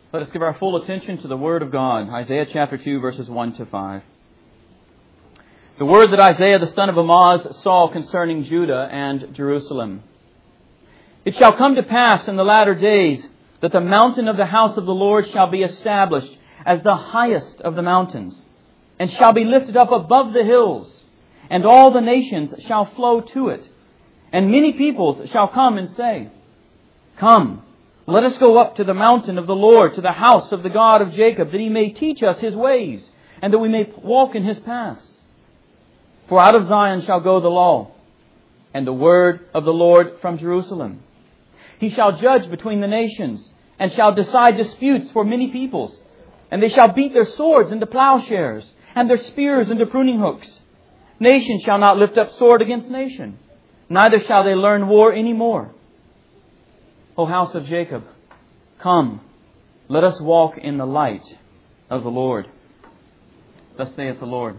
Let us give our full attention to the Word of God. Isaiah chapter 2, verses 1 to 5. The word that Isaiah the son of Amoz saw concerning Judah and Jerusalem. It shall come to pass in the latter days that the mountain of the house of the Lord shall be established as the highest of the mountains, and shall be lifted up above the hills, and all the nations shall flow to it. And many peoples shall come and say, Come, let us go up to the mountain of the Lord, to the house of the God of Jacob, that He may teach us His ways, and that we may walk in His paths. For out of Zion shall go the law, and the word of the Lord from Jerusalem. He shall judge between the nations, and shall decide disputes for many peoples. And they shall beat their swords into plowshares, and their spears into pruning hooks. Nation shall not lift up sword against nation, neither shall they learn war any more. O house of Jacob, come, let us walk in the light of the Lord. Thus saith the Lord.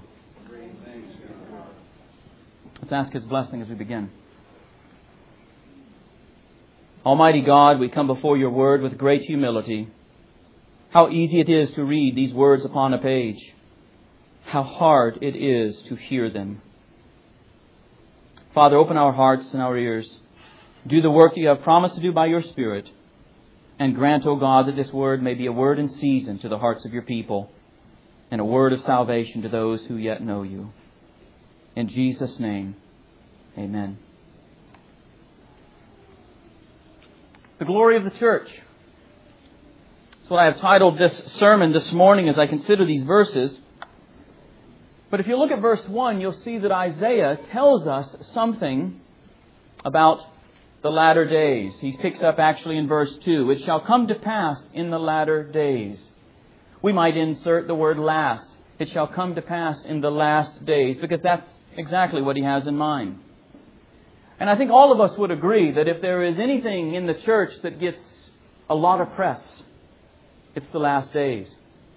Let's ask His blessing as we begin. Almighty God, we come before Your Word with great humility. How easy it is to read these words upon a page. How hard it is to hear them. Father, open our hearts and our ears. Do the work You have promised to do by Your Spirit. And grant, O God, that this word may be a word in season to the hearts of Your people, and a word of salvation to those who yet know You. In Jesus' name, amen. The glory of the church. That's what I have titled this sermon this morning as I consider these verses. But if you look at verse 1, you'll see that Isaiah tells us something about the latter days. He picks up actually in verse 2. It shall come to pass in the latter days. We might insert the word last. It shall come to pass in the last days, because that's exactly what he has in mind. And I think all of us would agree that if there is anything in the church that gets a lot of press, it's the last days.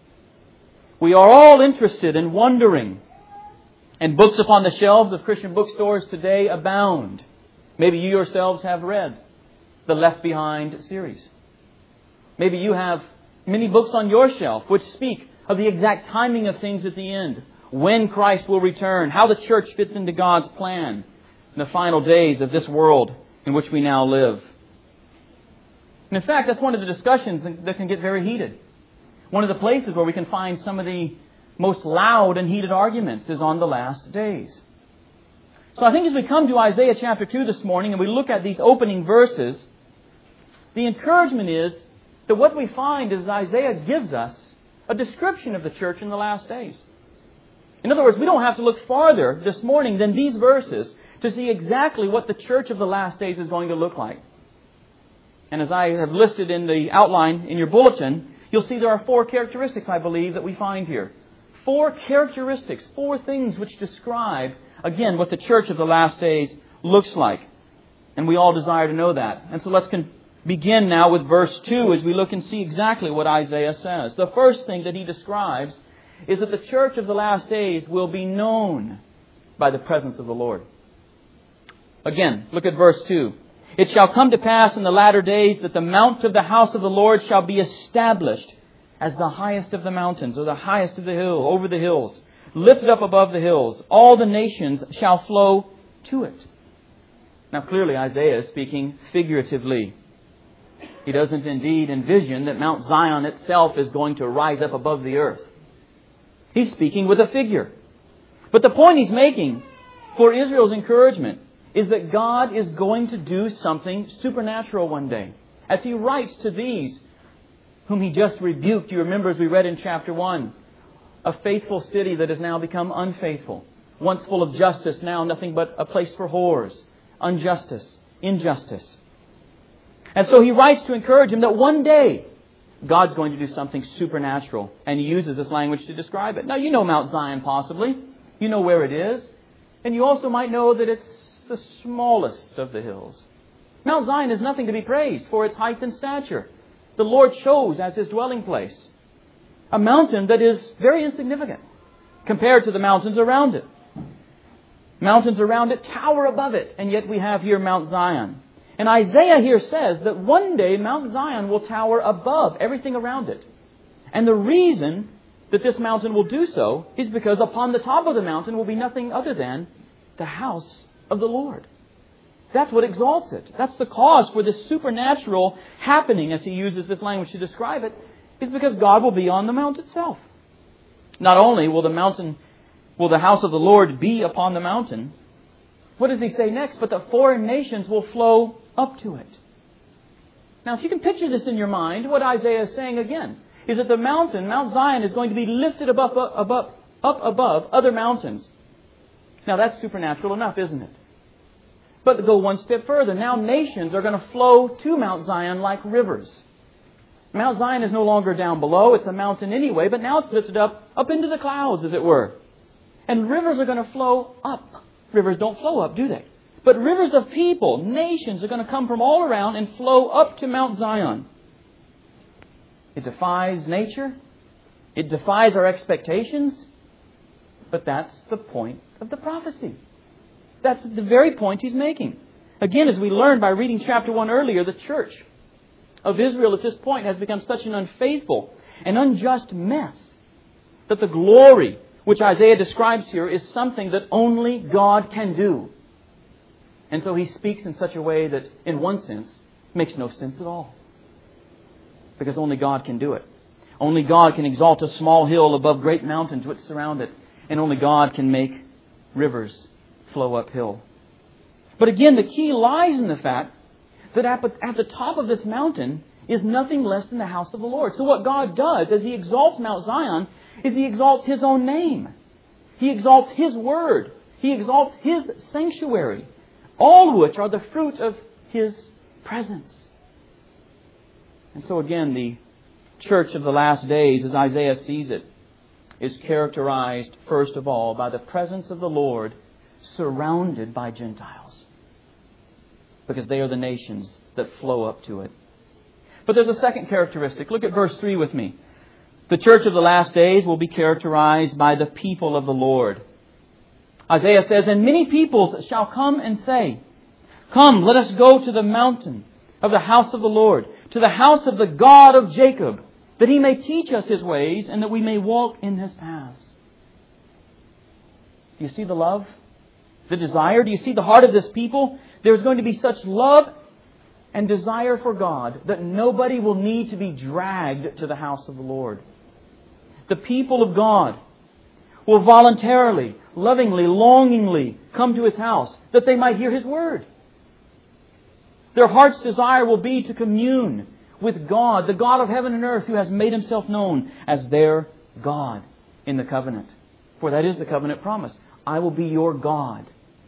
We are all interested in wondering, and books upon the shelves of Christian bookstores today abound. Maybe you yourselves have read the Left Behind series. Maybe you have many books on your shelf which speak of the exact timing of things at the end, when Christ will return, how the church fits into God's plan in the final days of this world in which we now live. And in fact, that's one of the discussions that can get very heated. One of the places where we can find some of the most loud and heated arguments is on the last days. So I think as we come to Isaiah chapter 2 this morning and we look at these opening verses, the encouragement is that what we find is Isaiah gives us a description of the church in the last days. In other words, we don't have to look farther this morning than these verses to see exactly what the church of the last days is going to look like. And as I have listed in the outline in your bulletin, you'll see there are 4 characteristics, I believe, that we find here. 4 characteristics, 4 things which describe, again, what the church of the last days looks like. And we all desire to know that. And so let's begin now with verse 2 as we look and see exactly what Isaiah says. The first thing that he describes is that the church of the last days will be known by the presence of the Lord. Again, look at verse 2. It shall come to pass in the latter days that the mount of the house of the Lord shall be established as the highest of the mountains, or the highest of the hill, over the hills, lifted up above the hills. All the nations shall flow to it. Now clearly Isaiah is speaking figuratively. He doesn't indeed envision that Mount Zion itself is going to rise up above the earth. He's speaking with a figure. But the point he's making for Israel's encouragement is that God is going to do something supernatural one day. As He writes to these whom He just rebuked, you remember as we read in chapter 1, a faithful city that has now become unfaithful. Once full of justice, now nothing but a place for whores, injustice. And so he writes to encourage him that one day God's going to do something supernatural. And he uses this language to describe it. Now you know Mount Zion possibly. You know where it is. And you also might know that it's the smallest of the hills. Mount Zion is nothing to be praised for its height and stature. The Lord chose as His dwelling place a mountain that is very insignificant compared to the mountains around it. Mountains around it tower above it, and yet we have here Mount Zion. And Isaiah here says that one day Mount Zion will tower above everything around it. And the reason that this mountain will do so is because upon the top of the mountain will be nothing other than the house of the Lord. That's what exalts it. That's the cause for this supernatural happening, as he uses this language to describe it, is because God will be on the mount itself. Not only will the house of the Lord be upon the mountain, what does he say next? But the foreign nations will flow up to it. Now, if you can picture this in your mind, what Isaiah is saying again is that the mountain, Mount Zion, is going to be lifted up above other mountains. Now, that's supernatural enough, isn't it? But go one step further. Now nations are going to flow to Mount Zion like rivers. Mount Zion is no longer down below. It's a mountain anyway, but now it's lifted up into the clouds, as it were. And rivers are going to flow up. Rivers don't flow up, do they? But rivers of people, nations, are going to come from all around and flow up to Mount Zion. It defies nature. It defies our expectations. But that's the point of the prophecy. That's the very point he's making. Again, as we learned by reading chapter 1 earlier, the church of Israel at this point has become such an unfaithful and unjust mess that the glory which Isaiah describes here is something that only God can do. And so he speaks in such a way that, in one sense, makes no sense at all. Because only God can do it. Only God can exalt a small hill above great mountains which surround it. And only God can make rivers flow uphill. But again, the key lies in the fact that at the top of this mountain is nothing less than the house of the Lord. So what God does as He exalts Mount Zion is He exalts His own name. He exalts His word. He exalts His sanctuary. All of which are the fruit of His presence. And so again, the church of the last days, as Isaiah sees it, is characterized first of all by the presence of the Lord surrounded by Gentiles. Because they are the nations that flow up to it. But there's a second characteristic. Look at verse 3 with me. The church of the last days will be characterized by the people of the Lord. Isaiah says, "And many peoples shall come and say, 'Come, let us go to the mountain of the house of the Lord, to the house of the God of Jacob, that He may teach us His ways, and that we may walk in His paths.'" Do you see the love? The desire? Do you see the heart of this people? There's going to be such love and desire for God that nobody will need to be dragged to the house of the Lord. The people of God will voluntarily, lovingly, longingly come to His house that they might hear His word. Their heart's desire will be to commune with God, the God of heaven and earth, who has made Himself known as their God in the covenant. For that is the covenant promise. I will be your God,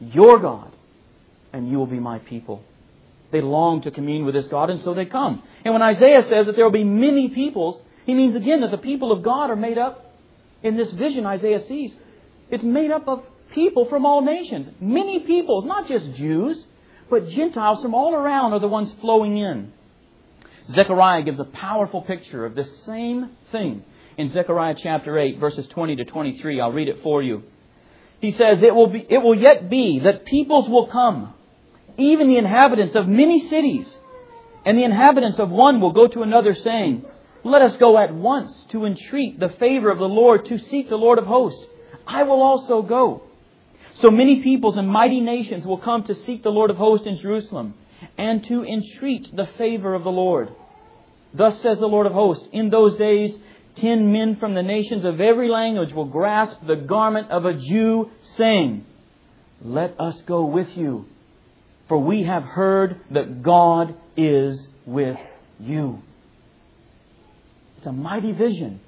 and you will be my people. They long to commune with this God, and so they come. And when Isaiah says that there will be many peoples, he means again that the people of God are made up, in this vision Isaiah sees, it's made up of people from all nations. Many peoples, not just Jews, but Gentiles from all around are the ones flowing in. Zechariah gives a powerful picture of this same thing in Zechariah chapter 8, verses 20 to 23. I'll read it for you. He says, It will yet be that peoples will come, even the inhabitants of many cities, and the inhabitants of one will go to another, saying, 'Let us go at once to entreat the favor of the Lord, to seek the Lord of hosts. I will also go.' So many peoples and mighty nations will come to seek the Lord of hosts in Jerusalem, and to entreat the favor of the Lord. Thus says the Lord of hosts, in those days 10 men from the nations of every language will grasp the garment of a Jew, saying, 'Let us go with you, for we have heard that God is with you.'" It's a mighty vision.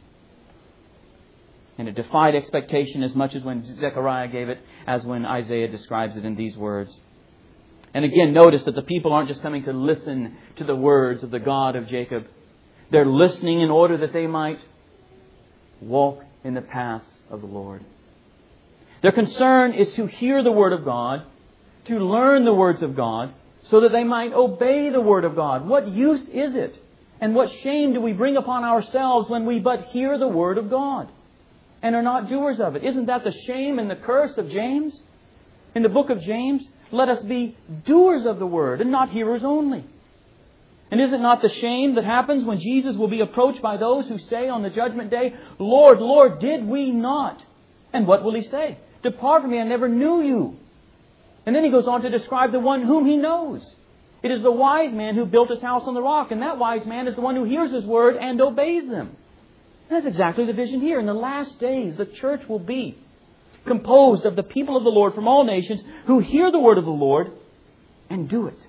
And it defied expectation as much as when Zechariah gave it as when Isaiah describes it in these words. And again, notice that the people aren't just coming to listen to the words of the God of Jacob. They're listening in order that they might walk in the paths of the Lord. Their concern is to hear the Word of God, to learn the words of God, so that they might obey the Word of God. What use is it? And what shame do we bring upon ourselves when we but hear the Word of God and are not doers of it? Isn't that the shame and the curse of James? In the book of James, let us be doers of the Word and not hearers only. And is it not the shame that happens when Jesus will be approached by those who say on the judgment day, Lord, Lord, did we not? And what will He say? Depart from me, I never knew you. And then He goes on to describe the one whom He knows. It is the wise man who built his house on the rock, and that wise man is the one who hears His Word and obeys them. And that's exactly the vision here. In the last days, the church will be composed of the people of the Lord from all nations who hear the Word of the Lord and do it.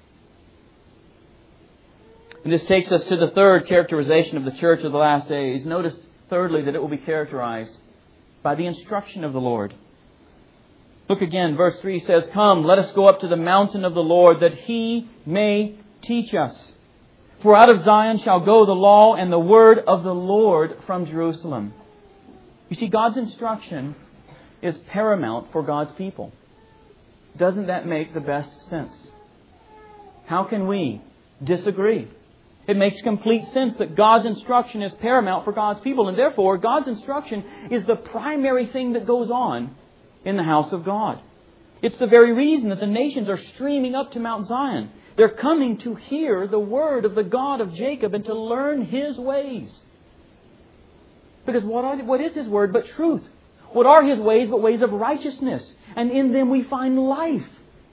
And this takes us to the third characterization of the church of the last days. Notice, thirdly, that it will be characterized by the instruction of the Lord. Look again, verse 3 says, Come, let us go up to the mountain of the Lord, that He may teach us. For out of Zion shall go the law and the word of the Lord from Jerusalem. You see, God's instruction is paramount for God's people. Doesn't that make the best sense? How can we disagree? It makes complete sense that God's instruction is paramount for God's people, and therefore God's instruction is the primary thing that goes on in the house of God. It's the very reason that the nations are streaming up to Mount Zion. They're coming to hear the word of the God of Jacob and to learn His ways. Because what is His word but truth? What are His ways but ways of righteousness? And in them we find life.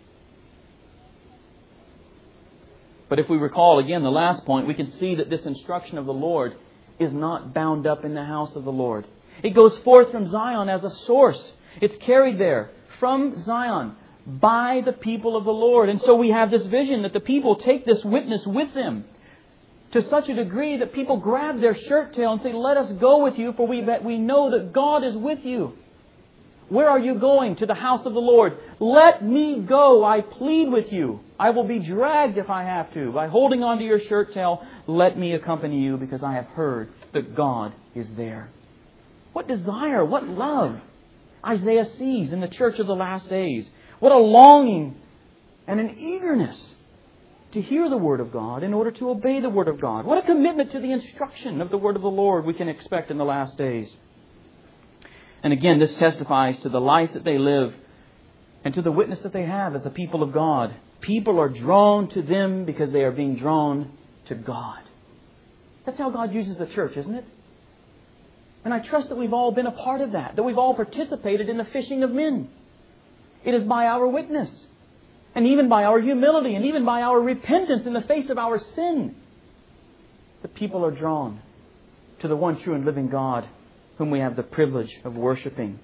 But if we recall again the last point, we can see that this instruction of the Lord is not bound up in the house of the Lord. It goes forth from Zion as a source. It's carried there from Zion by the people of the Lord. And so we have this vision that the people take this witness with them to such a degree that people grab their shirt tail and say, Let us go with you, for we know that God is with you. Where are you going? To the house of the Lord. Let me go, I plead with you. I will be dragged if I have to. By holding on to your shirt tail, let me accompany you, because I have heard that God is there. What desire, what love Isaiah sees in the church of the last days. What a longing and an eagerness to hear the Word of God in order to obey the Word of God. What a commitment to the instruction of the Word of the Lord we can expect in the last days. And again, this testifies to the life that they live and to the witness that they have as the people of God. People are drawn to them because they are being drawn to God. That's how God uses the church, isn't it? And I trust that we've all been a part of that we've all participated in the fishing of men. It is by our witness, and even by our humility, and even by our repentance in the face of our sin, that people are drawn to the one true and living God whom we have the privilege of worshiping.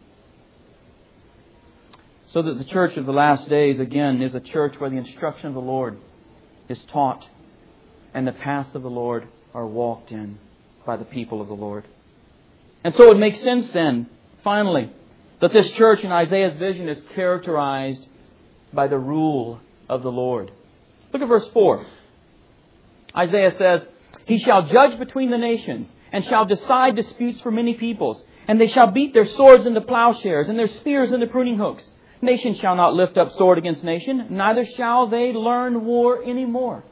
So that the church of the last days, again, is a church where the instruction of the Lord is taught and the paths of the Lord are walked in by the people of the Lord. And so it makes sense then, finally, that this church in Isaiah's vision is characterized by the rule of the Lord. Look at verse 4. Isaiah says, He shall judge between the nations, and shall decide disputes for many peoples. And they shall beat their swords into plowshares, and their spears into pruning hooks. Nation shall not lift up sword against nation, neither shall they learn war anymore.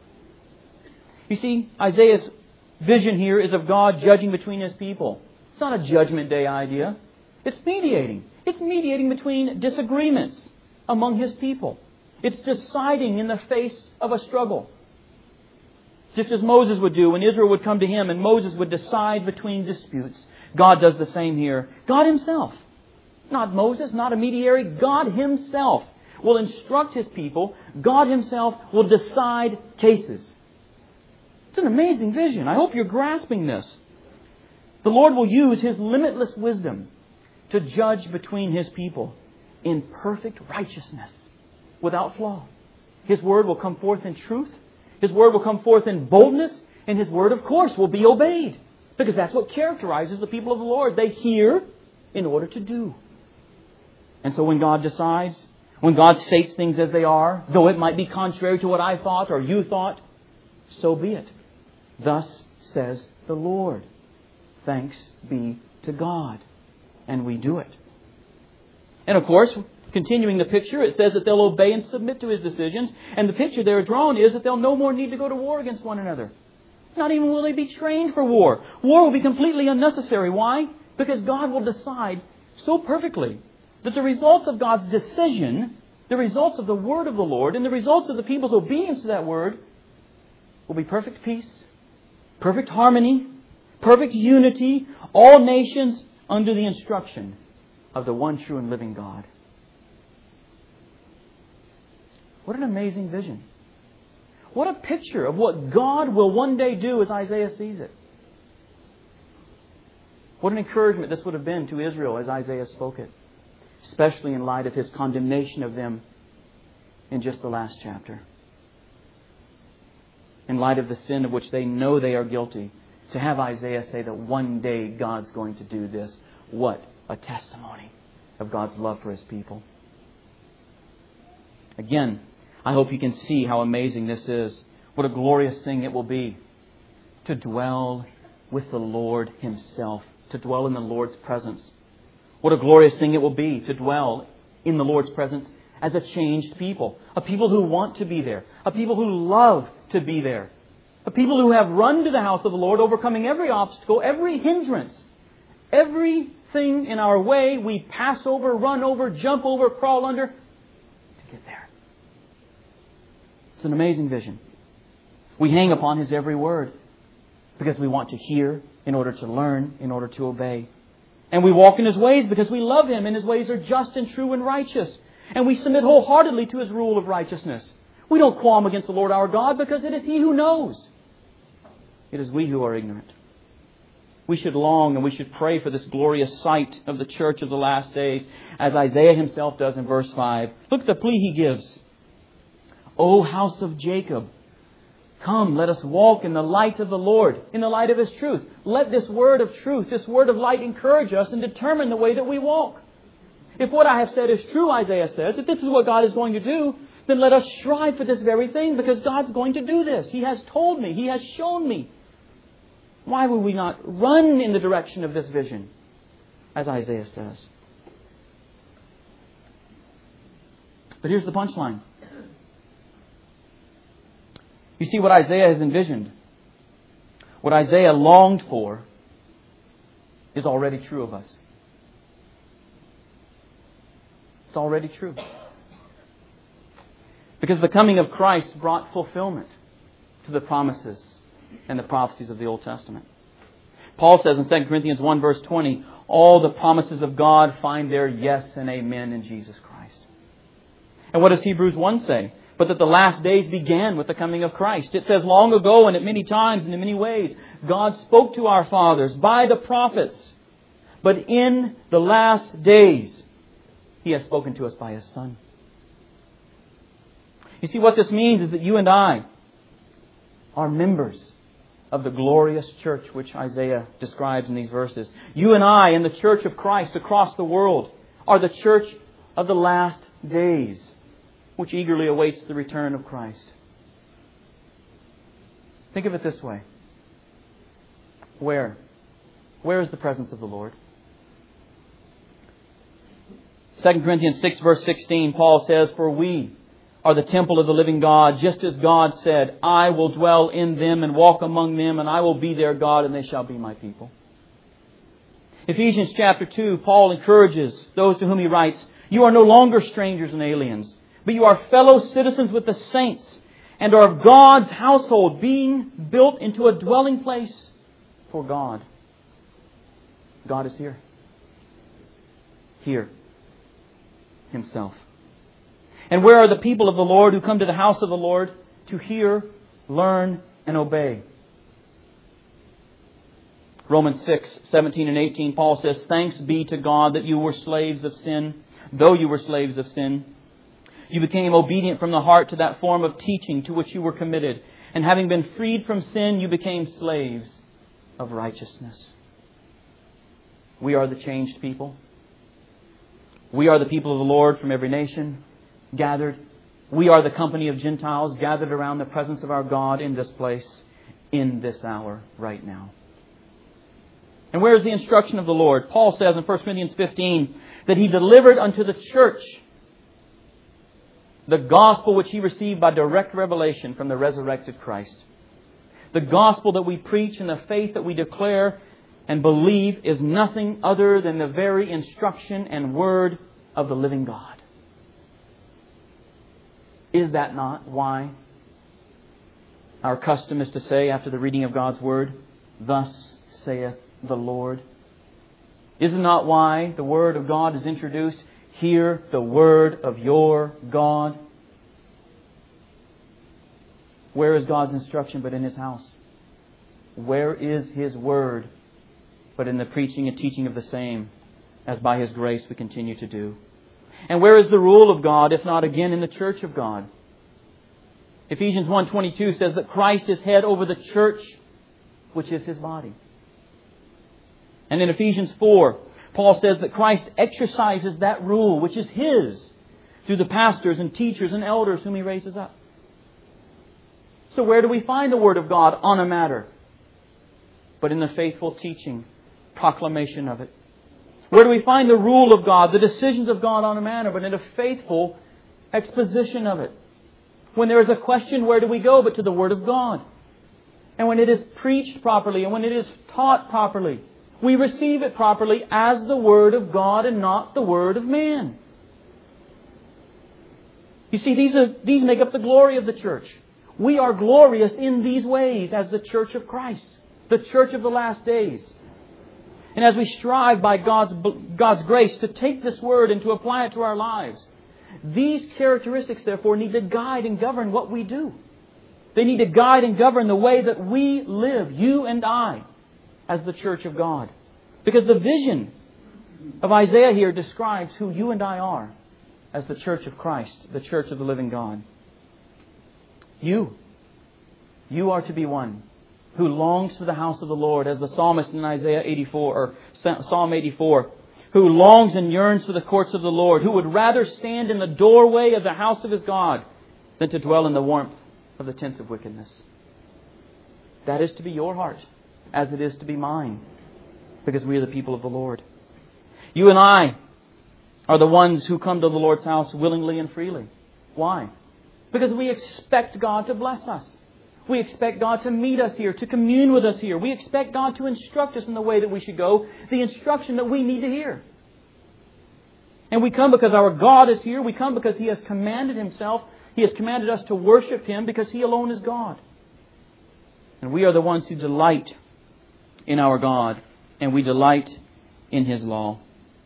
You see, Isaiah's vision here is of God judging between His people. It's not a judgment day idea. It's mediating. It's mediating between disagreements among His people. It's deciding in the face of a struggle. Just as Moses would do when Israel would come to Him and Moses would decide between disputes. God does the same here. God Himself. Not Moses, not a mediary. God Himself will instruct His people. God Himself will decide cases. It's an amazing vision. I hope you're grasping this. The Lord will use His limitless wisdom to judge between His people in perfect righteousness, without flaw. His word will come forth in truth. His word will come forth in boldness. And His word, of course, will be obeyed. Because that's what characterizes the people of the Lord. They hear in order to do. And so when God decides, when God states things as they are, though it might be contrary to what I thought or you thought, so be it. Thus says the Lord. Thanks be to God. And we do it. And of course, continuing the picture, it says that they'll obey and submit to His decisions. And the picture there drawn is that they'll no more need to go to war against one another. Not even will they be trained for war. War will be completely unnecessary. Why? Because God will decide so perfectly that the results of God's decision the results of the word of the Lord and the results of the people's obedience to that word will be perfect peace, perfect harmony, perfect unity, all nations under the instruction of the one true and living God. What an amazing vision. What a picture of what God will one day do as Isaiah sees it. What an encouragement this would have been to Israel as Isaiah spoke it, especially in light of his condemnation of them in just the last chapter. In light of the sin of which they know they are guilty, to have Isaiah say that one day God's going to do this. What a testimony of God's love for His people. Again, I hope you can see how amazing this is. What a glorious thing it will be to dwell with the Lord Himself, to dwell in the Lord's presence. What a glorious thing it will be to dwell in the Lord's presence as a changed people. A people who want to be there. A people who love to be there. A people who have run to the house of the Lord, overcoming every obstacle, every hindrance, everything in our way we pass over, run over, jump over, crawl under to get there. It's an amazing vision. We hang upon His every word because we want to hear in order to learn, in order to obey. And we walk in His ways because we love Him and His ways are just and true and righteous. And we submit wholeheartedly to His rule of righteousness. We don't qualm against the Lord our God because it is He who knows. It is we who are ignorant. We should long and we should pray for this glorious sight of the church of the last days, as Isaiah himself does in verse 5. Look at the plea he gives. O house of Jacob, come, let us walk in the light of the Lord, in the light of His truth. Let this word of truth, this word of light encourage us and determine the way that we walk. If what I have said is true, Isaiah says, if this is what God is going to do, then let us strive for this very thing because God's going to do this. He has told me. He has shown me. Why would we not run in the direction of this vision, as Isaiah says? But here's the punchline. You see, what Isaiah has envisioned, what Isaiah longed for, is already true of us. It's already true. Because the coming of Christ brought fulfillment to the promises and the prophecies of the Old Testament. Paul says in 2 Corinthians 1 verse 20, all the promises of God find their yes and amen in Jesus Christ. And what does Hebrews 1 say? But that the last days began with the coming of Christ. It says long ago and at many times and in many ways, God spoke to our fathers by the prophets. But in the last days, He has spoken to us by His Son. You see, what this means is that you and I are members of the glorious church which Isaiah describes in these verses. You and I and the church of Christ across the world are the church of the last days, which eagerly awaits the return of Christ. Think of it this way. Where is the presence of the Lord? 2 Corinthians 6 verse 16, Paul says, for we are the temple of the living God, just as God said, I will dwell in them and walk among them, and I will be their God, and they shall be my people. Ephesians chapter 2, Paul encourages those to whom he writes, you are no longer strangers and aliens, but you are fellow citizens with the saints, and are of God's household, being built into a dwelling place for God. God is here. Here. Himself. And where are the people of the Lord who come to the house of the Lord to hear, learn, and obey? Romans 6, 17 and 18, Paul says, thanks be to God that you were slaves of sin, though you were slaves of sin. You became obedient from the heart to that form of teaching to which you were committed. And having been freed from sin, you became slaves of righteousness. We are the changed people. We are the people of the Lord from every nation gathered. We are the company of Gentiles gathered around the presence of our God in this place, in this hour, right now. And where is the instruction of the Lord? Paul says in 1 Corinthians 15 that He delivered unto the church the gospel which He received by direct revelation from the resurrected Christ. The gospel that we preach and the faith that we declare and believe is nothing other than the very instruction and word of the living God. Is that not why our custom is to say after the reading of God's Word, "Thus saith the Lord"? Is it not why the Word of God is introduced? Hear the Word of your God. Where is God's instruction but in His house? Where is His Word but in the preaching and teaching of the same, as by His grace we continue to do? And where is the rule of God, if not again in the church of God? Ephesians 1:22 says that Christ is head over the church, which is His body. And in Ephesians 4, Paul says that Christ exercises that rule, which is His, through the pastors and teachers and elders whom He raises up. So where do we find the Word of God on a matter? But in the faithful teaching, proclamation of it. Where do we find the rule of God, the decisions of God on a matter, but in a faithful exposition of it? When there is a question, where do we go but to the Word of God? And when it is preached properly and when it is taught properly, we receive it properly as the Word of God and not the Word of man. You see, these make up the glory of the church. We are glorious in these ways as the church of Christ, the church of the last days. And as we strive by God's grace to take this Word and to apply it to our lives, these characteristics, therefore, need to guide and govern what we do. They need to guide and govern the way that we live, you and I, as the church of God. Because the vision of Isaiah here describes who you and I are as the church of Christ, the church of the living God. You are to be one who longs for the house of the Lord, as the psalmist in Isaiah 84 or Psalm 84, who longs and yearns for the courts of the Lord, who would rather stand in the doorway of the house of his God than to dwell in the warmth of the tents of wickedness. That is to be your heart, as it is to be mine, because we are the people of the Lord. You and I are the ones who come to the Lord's house willingly and freely. Why? Because we expect God to bless us. We expect God to meet us here, to commune with us here. We expect God to instruct us in the way that we should go, the instruction that we need to hear. And we come because our God is here. We come because He has commanded Himself. He has commanded us to worship Him because He alone is God. And we are the ones who delight in our God, and we delight in His law.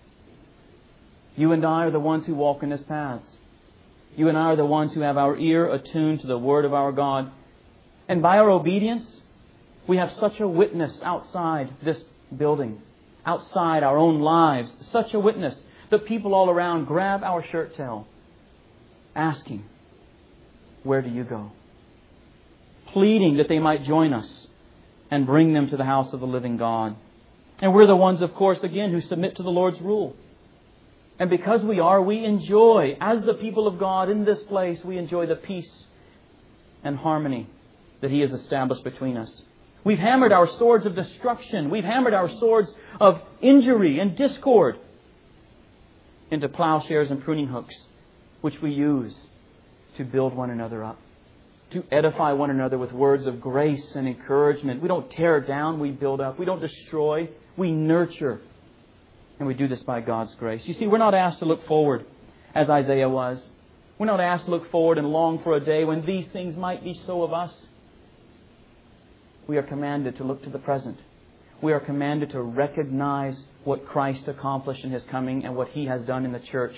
You and I are the ones who walk in His paths. You and I are the ones who have our ear attuned to the Word of our God. And by our obedience, we have such a witness outside this building, outside our own lives, such a witness that people all around grab our shirt tail, asking, "Where do you go?" Pleading that they might join us and bring them to the house of the living God. And we're the ones, of course, again, who submit to the Lord's rule. And because we enjoy, as the people of God in this place, we enjoy the peace and harmony that He has established between us. We've hammered our swords of destruction. We've hammered our swords of injury and discord into plowshares and pruning hooks, which we use to build one another up, to edify one another with words of grace and encouragement. We don't tear down, we build up. We don't destroy, we nurture. And we do this by God's grace. You see, we're not asked to look forward as Isaiah was. We're not asked to look forward and long for a day when these things might be so of us. We are commanded to look to the present. We are commanded to recognize what Christ accomplished in His coming and what He has done in the church.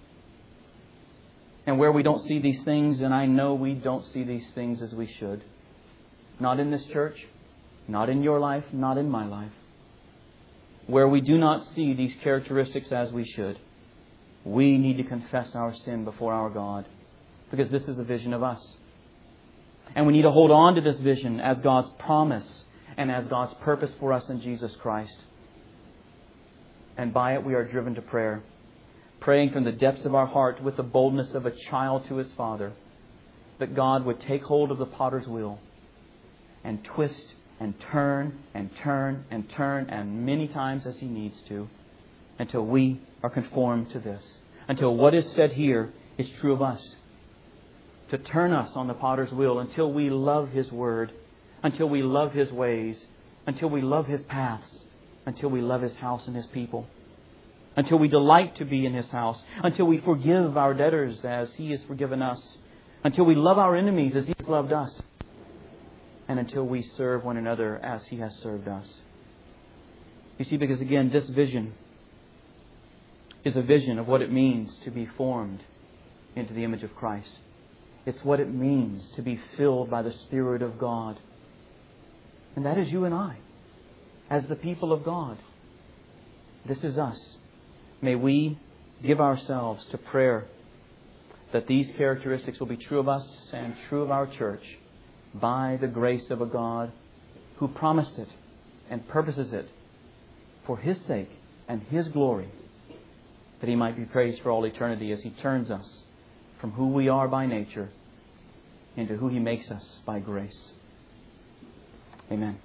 And where we don't see these things, and I know we don't see these things as we should. Not in this church, not in your life, not in my life. Where we do not see these characteristics as we should, we need to confess our sin before our God, because this is a vision of us. And we need to hold on to this vision as God's promise and as God's purpose for us in Jesus Christ. And by it we are driven to prayer, praying from the depths of our heart with the boldness of a child to his father, that God would take hold of the potter's wheel and twist and turn and turn and turn, and many times as He needs to, until we are conformed to this. Until what is said here is true of us. To turn us on the potter's wheel until we love His Word, until we love His ways, until we love His paths, until we love His house and His people, until we delight to be in His house, until we forgive our debtors as He has forgiven us, until we love our enemies as He has loved us, and until we serve one another as He has served us. You see, because again, this vision is a vision of what it means to be formed into the image of Christ. It's what it means to be filled by the Spirit of God. And that is you and I, as the people of God. This is us. May we give ourselves to prayer that these characteristics will be true of us and true of our church by the grace of a God who promised it and purposes it for His sake and His glory, that He might be praised for all eternity as He turns us from who we are by nature into who He makes us by grace. Amen.